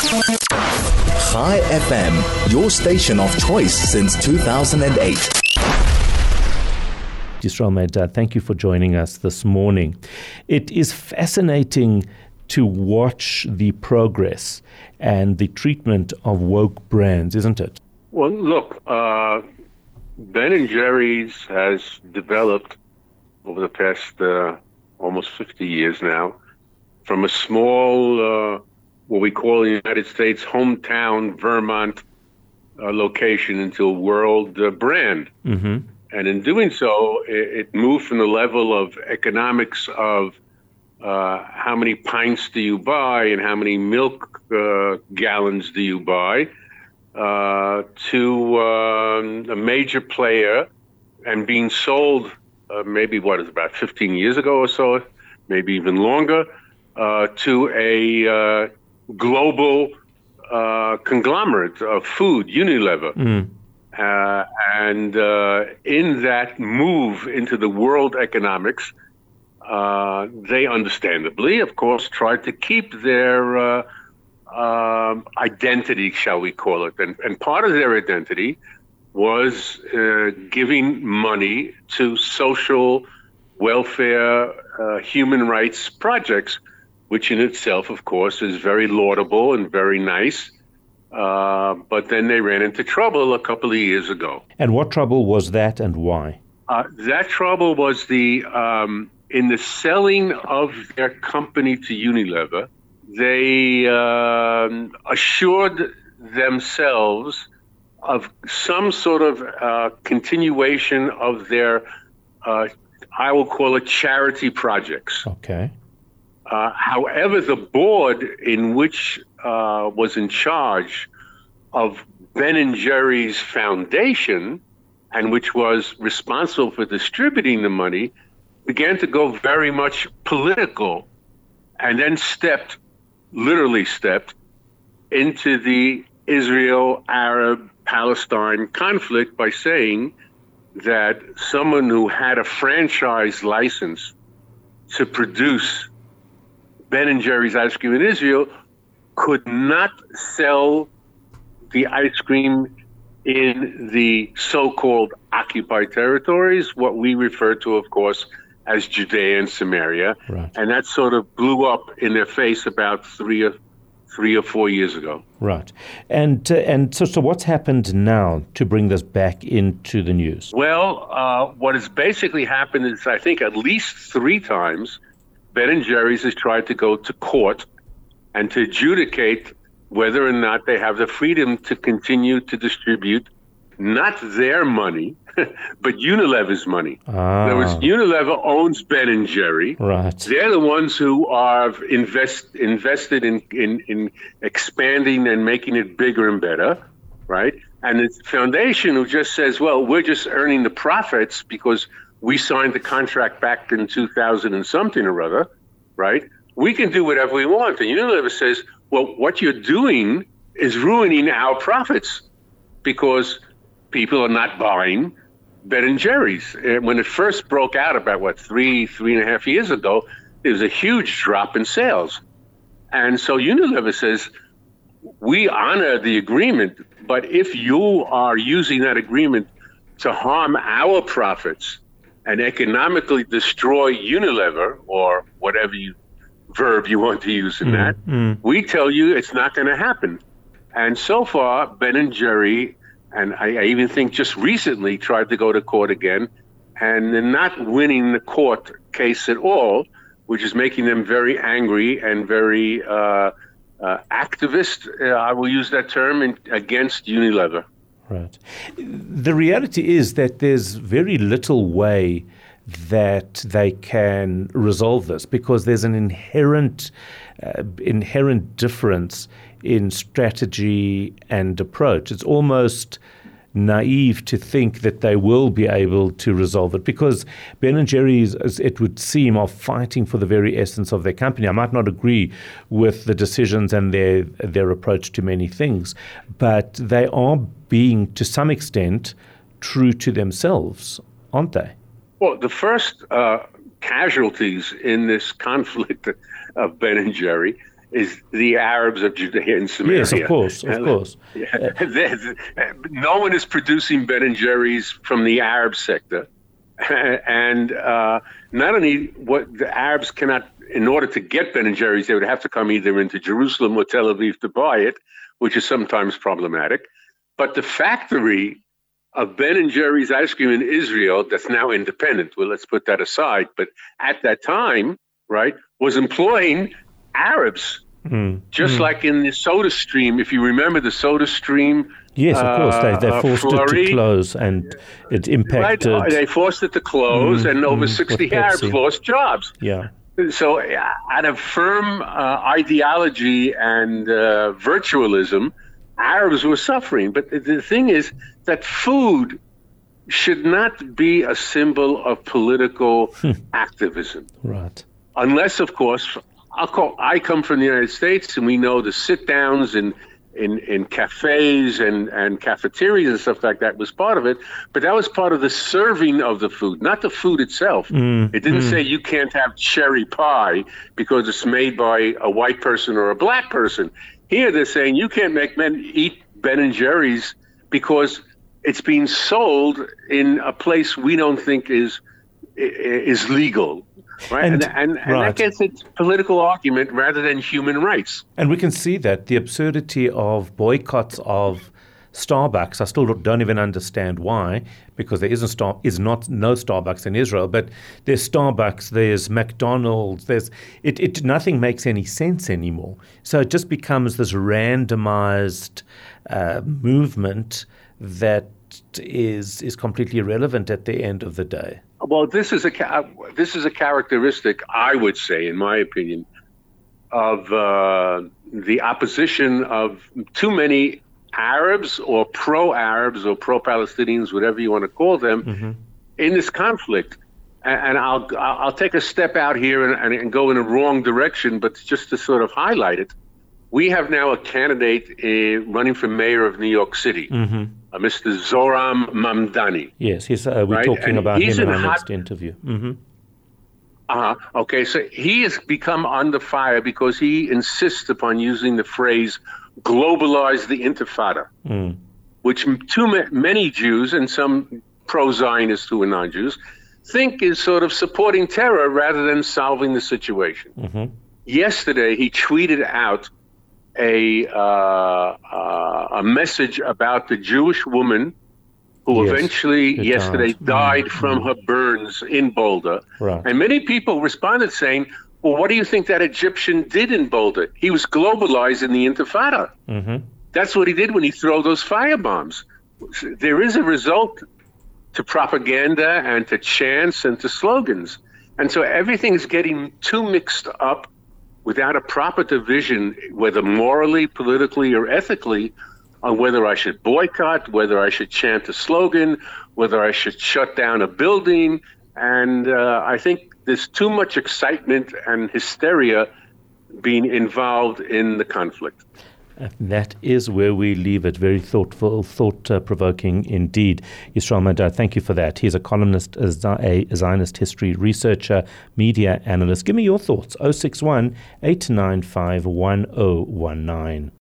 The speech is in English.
Chai FM, your station of choice since 2008. Yisrael Mehdad, thank you for joining us this morning. It is fascinating to watch the progress and the treatment of woke brands, isn't it? Well, look, Ben & Jerry's has developed over the past almost 50 years now from a small, what we call in the United States, hometown Vermont location into a world brand. Mm-hmm. And in doing so, it moved from the level of economics of how many pints do you buy and how many milk gallons do you buy to a major player and being sold maybe about 15 years ago or so, maybe even longer, to a global conglomerate of food, Unilever. And in that move into the world economics, they understandably, of course, tried to keep their identity, shall we call it. And part of their identity was giving money to social welfare, human rights projects, which in itself, of course, is very laudable and very nice. But then they ran into trouble a couple of years ago. And what trouble was that and why? That trouble was in the selling of their company to Unilever, they assured themselves of some sort of continuation of their, I will call it charity projects. Okay. However, the board in which was in charge of Ben & Jerry's Foundation and which was responsible for distributing the money began to go very much political and then literally stepped into the Israel-Arab-Palestine conflict by saying that someone who had a franchise license to produce Ben & Jerry's ice cream in Israel could not sell the ice cream in the so-called occupied territories, what we refer to, of course, as Judea and Samaria. Right. And that sort of blew up in their face about three or 4 years ago. Right. And so what's happened now to bring this back into the news? Well, what has basically happened is, I think, at least 3 times, Ben & Jerry's has tried to go to court and to adjudicate whether or not they have the freedom to continue to distribute not their money, but Unilever's money. In other words, Unilever owns Ben & Jerry. Right. They're the ones who are invested in expanding and making it bigger and better, right? And the foundation who just says, well, we're just earning the profits because we signed the contract back in 2000 and something or other, right? We can do whatever we want. And Unilever says, well, what you're doing is ruining our profits because people are not buying Ben & Jerry's. When it first broke out about, 3.5 years ago, there was a huge drop in sales. And so Unilever says, we honor the agreement, but if you are using that agreement to harm our profits and economically destroy Unilever, or whatever verb you want to use in that, we tell you it's not going to happen. And so far, Ben & Jerry, and I even think just recently, tried to go to court again, and they're not winning the court case at all, which is making them very angry and very activist, I will use that term, against Unilever. Right. The reality is that there's very little way that they can resolve this because there's an inherent difference in strategy and approach. It's almost naive to think that they will be able to resolve it because Ben & Jerry's, as it would seem, are fighting for the very essence of their company. I might not agree with the decisions and their approach to many things, but they are being, to some extent, true to themselves, aren't they? Well, the first casualties in this conflict of Ben & Jerry is the Arabs of Judea and Samaria. Yes, of course. No one is producing Ben & Jerry's from the Arab sector. And not only what the Arabs cannot, in order to get Ben & Jerry's, they would have to come either into Jerusalem or Tel Aviv to buy it, which is sometimes problematic. But the factory of Ben & Jerry's ice cream in Israel, that's now independent, well, let's put that aside, but at that time, right, was employing Arabs, like in the Soda Stream. If you remember the Soda Stream, yes, of course, they forced it to close, and it impacted. Right, they forced it to close, and over 60 Arabs lost jobs. Yeah. So, out of firm ideology and virtualism, Arabs were suffering. But the thing is that food should not be a symbol of political activism. Right. Unless, of course, I come from the United States, and we know the sit-downs in cafes and cafeterias and stuff like that was part of it. But that was part of the serving of the food, not the food itself. It didn't say you can't have cherry pie because it's made by a white person or a black person. Here they're saying you can't make men eat Ben & Jerry's because it's being sold in a place we don't think is legal. Right, and that gets into political argument rather than human rights. And we can see that the absurdity of boycotts of Starbucks. I still don't even understand why, because there no Starbucks in Israel. But there's Starbucks, there's McDonald's, nothing makes any sense anymore. So it just becomes this randomized movement that is completely irrelevant at the end of the day. Well, this is a characteristic, I would say, in my opinion, of the opposition of too many Arabs or pro-Arabs or pro-Palestinians, whatever you want to call them, in this conflict. And I'll take a step out here and go in a wrong direction, but just to sort of highlight it, we have now a candidate running for mayor of New York City. Mr. Zohran Mamdani. Yes, we're talking about him in our next interview. Okay, so he has become under fire because he insists upon using the phrase globalize the intifada, which many Jews and some pro-Zionists who are non-Jews think is sort of supporting terror rather than solving the situation. Yesterday, he tweeted out a message about the Jewish woman who eventually yesterday died from her burns in Boulder. Right. And many people responded saying, well, what do you think that Egyptian did in Boulder? He was globalizing the Intifada. That's what he did when he threw those firebombs. There is a result to propaganda and to chants and to slogans. And so everything's getting too mixed up without a proper division, whether morally, politically, or ethically, on whether I should boycott, whether I should chant a slogan, whether I should shut down a building. And I think there's too much excitement and hysteria being involved in the conflict. That is where we leave it. Very thoughtful, thought-provoking indeed. Yisrael Madad, thank you for that. He's a columnist, a Zionist history researcher, media analyst. Give me your thoughts. 061-895-1019.